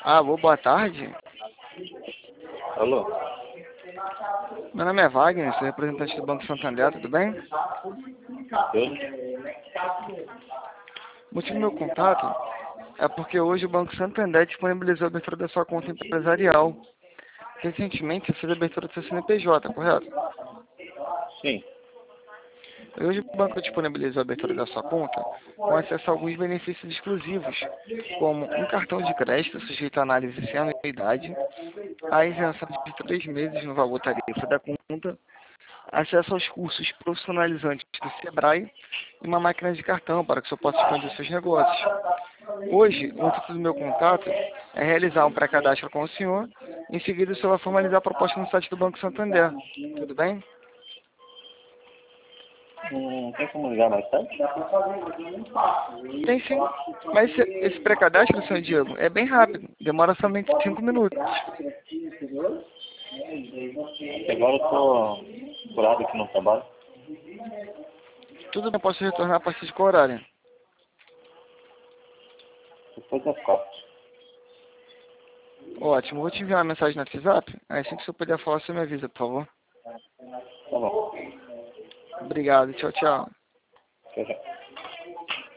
Alô, boa tarde. Alô? Meu nome é Wagner, sou representante do Banco Santander, tudo bem? Tudo? O motivo do meu contato é porque hoje o Banco Santander disponibilizou a abertura da sua conta empresarial. Recentemente, você fez a abertura do seu CNPJ, correto? Sim. Hoje o banco disponibilizou a abertura da sua conta com acesso a alguns benefícios exclusivos, como um cartão de crédito sujeito a análise sem anuidade, a isenção de 3 meses no valor tarifa da conta, acesso aos cursos profissionalizantes do Sebrae e uma máquina de cartão para que o senhor possa expandir seus negócios. Hoje, o intuito do meu contato é realizar um pré-cadastro com o senhor. Em seguida, o senhor vai formalizar a proposta no site do Banco Santander. Tudo bem? Tem como ligar mais tarde? Tem sim. Mas esse pré-cadastro, senhor Diego, é bem rápido. Demora somente 5 minutos. Agora eu tô curado aqui no trabalho. Tudo bem, eu posso retornar a partir de qual horário? Depois das 4. Ótimo. Vou te enviar uma mensagem no WhatsApp. Aí, assim que o senhor puder falar, você me avisa, por favor. Tá bom. Obrigado. Tchau, tchau. Tchau, tchau.